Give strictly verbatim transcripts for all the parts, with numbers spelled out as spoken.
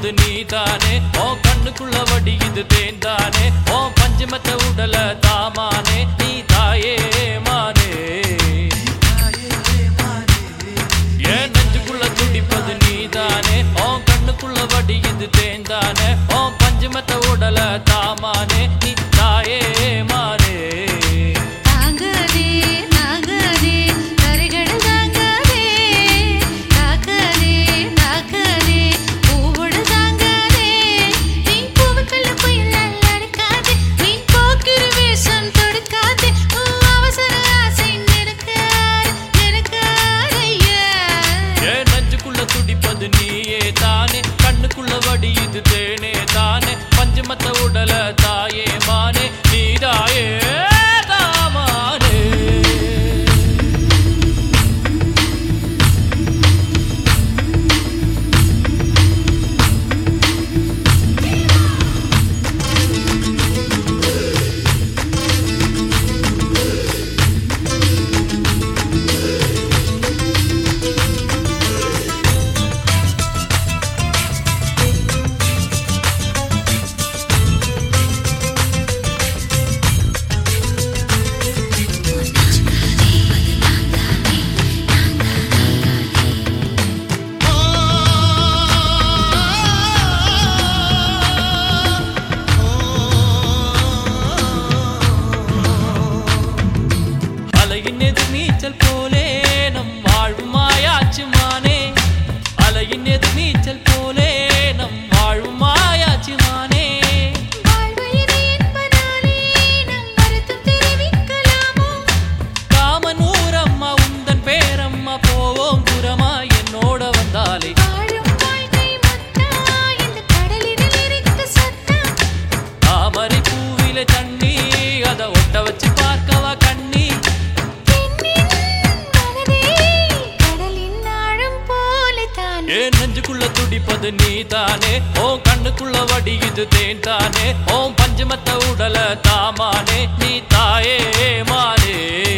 துடிப்பது நீதானே ஓ கண்ணுக்குள்ள வடியுது தேன் தானே ஓ பஞ்சமத்த உடல தாமானே நீ தாயே மானே ஏன் நெஞ்சுக்குள்ள துடிப்பது நீதானே ஓ கண்ணுக்குள்ள வடியுது தேன் தானே ஓ பஞ்சமத்த உடல தாமானே நீ தாயே மானே துடிப்பது நீயே தானே கண்ணுக்குள்ள வடியுது தேனே தானே பஞ்சமத்த உடல தாயே மானே நீதாயே தாமானே நீச்சல் போலே நம் வாழும் மாயாச்சு மானே அலையின் எது நீச்சல் போலே நம் வாழும் மாயாச்சு மானே காமன் ஊரம்மா உந்தன் பேரம்மா போவோம் தூரமா என்னோட வந்தாலே தாமரை பூவில தண்ணி அத ஒட்ட வச்சு பார்க்கவா கண்ணி ஏன் நெஞ்சுக்குள்ள துடிப்பது நீதானே ஓ கண்ணுக்குள்ள வடியுது தேன் தானே ஓ பஞ்சமத்த உடல தாமானே நீ தாயே மானே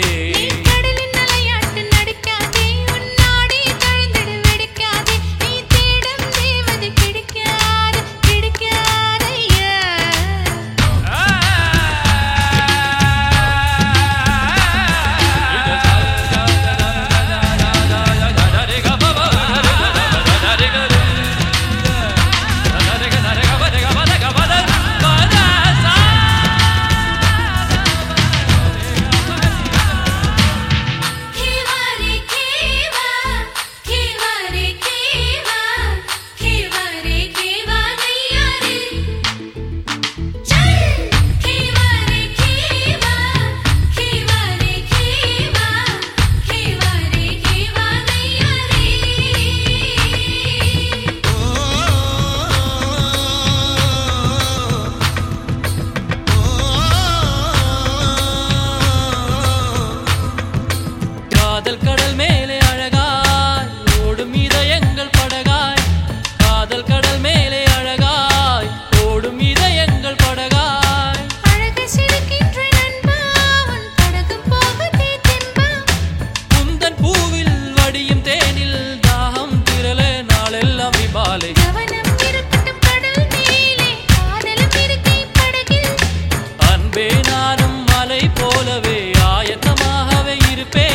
காதல் கடல் மேலே அழகாய் ஓடும் இதயங்கள் படகாய் காதல் கடல் மேலே அழகாய் ஓடும் இதயங்கள் படகாய் அழகை சிரிக்கின்ற நண்பா உன் படகு போகுதே தெம்பா குந்தன் பூவில் வடியும் தேனில் தாகம் திரள நாளெல்லாம் விபாலை கவனம் இருக்கட்டும் கடல் மேலே காதலும் இருக்கை படகில் அன்பே நானும் மலை போலவே ஆயத்தமாகவே இருப்பேன்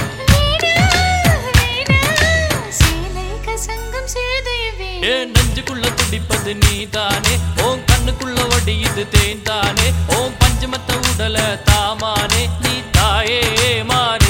ஏன் நெஞ்சுக்குள்ள துடிப்பது நீதானே ஓம் கண்ணுக்குள்ள வடியுது தேன் தானே ஓம் பஞ்சமத்த உடல தாமானே நீ தாயே மானே